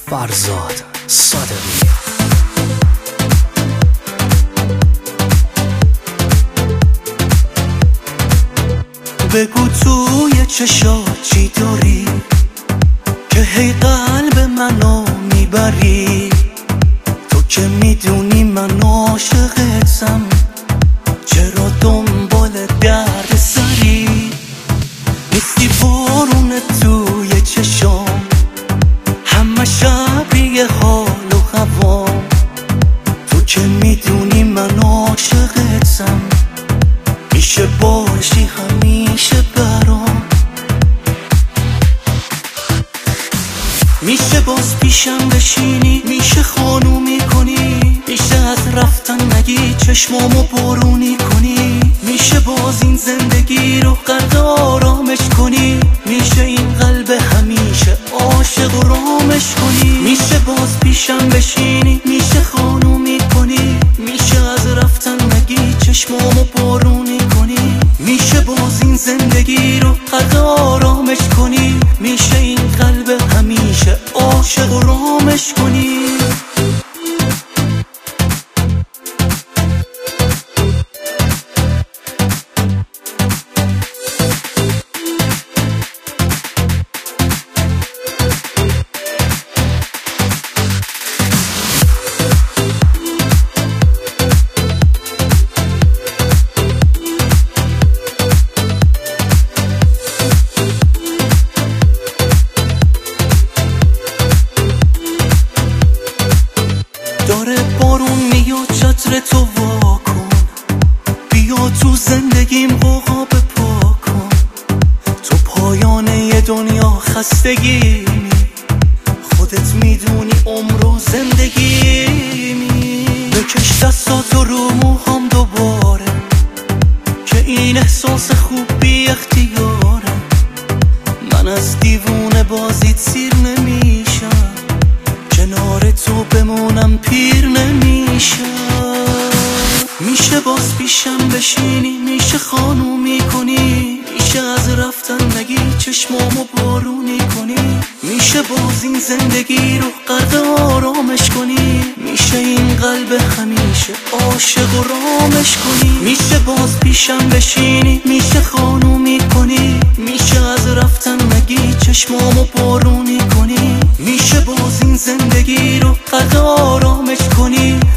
فرزاد صادقی. بگو توی چشات چی داری که هی قلب منو میبری؟ تو که میدونی من عاشقتم، چرا دنبال درد سری؟ نیستی بارون توی چشام، همه شبیه حال و هوام. تو که میدونی من عاشقتم، میشه باشی همیشه برام. میشه باز پیشم بشینی، میشه خانومی کنی، میشه از رفتن نگی چشمامو بارونی کنی. میشه باز این زندگی رو غرق آرامش کنی، میشه این قلب همیشه عاشق و رامش کنی. میشه باز پیشم بشینی، میشه خانومی کنی، میشه از رفتن نگی چشمامو بارونی کنی. میشه باز این زندگی رو غرق آرامش کنی، میشه این قلب همیشه عاشق و رامش کنی. داره بارون میاد، چتر تو واکن، بیا تو زندگیم قوقا بپا کن. تو پایان یه دنیا خستگی، خودت میدونی عمر و زندگیمی. بکش دستاتو رو موهام دوباره، که این احساس خوب بی اختیاره. من از دیوونه بازیت سیر نمیشم، کنار تو بمونم پیر نمیشم. میشه باز پیشم بشینی، میشه خانومی کنی، میشه از رفتن نگی چشمامو بارونی کنی. میشه باز این زندگی رو غرق آرامش کنی، میشه این قلب همیشه عاشق و رامش کنی. میشه باز پیشم بشینی، میشه خانومی کنی، میشه از رفتن نگی چشمامو بارونی کنی. میشه باز این زندگی رو غرق آرامش کنی،